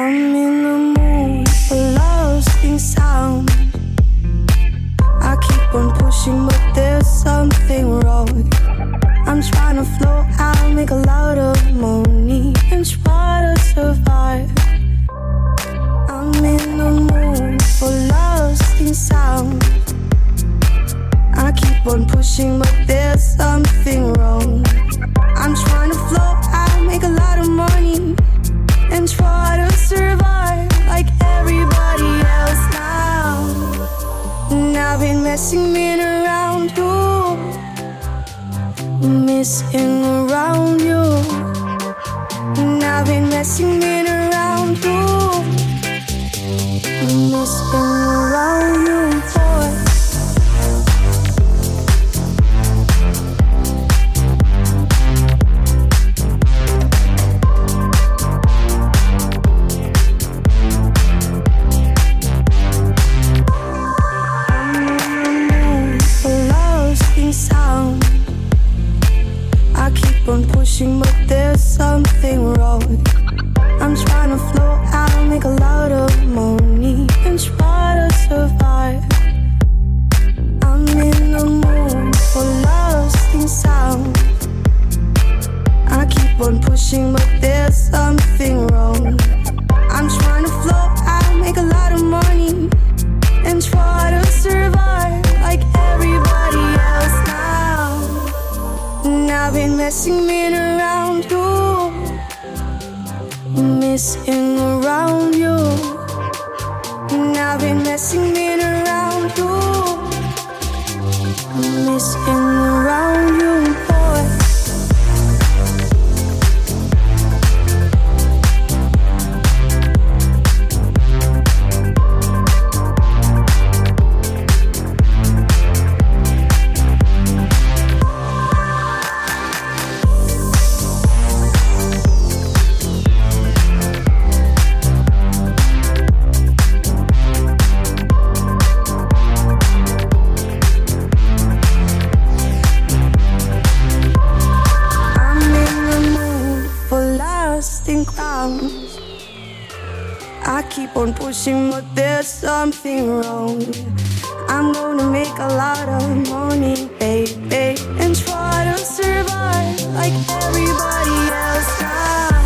I'm in the mood for lasting sound. I keep on pushing, but there's something wrong. I'm trying to flow out, make a lot of money, and try to survive. I'm in the mood for lasting sound. I keep on pushing, but there's something wrong. I'm trying to flow out, make a lot of money, and try to survive like everybody else now. And I've been messing around you, messing around you. And I've been messing around you, messing around you, boy. Pushing, but there's something wrong. I'm trying to flow out, make a lot of money, and try to survive. I'm in the mood for lasting sound. I keep on pushing, but there's something wrong. I'm trying to flow out, make a lot of money, and try to survive like everybody else now. And I've been messing around you, messing around you. And I've been messing around you, messing around you, boy. I keep on pushing, but there's something wrong. I'm gonna make a lot of money, baby, and try to survive like everybody else now.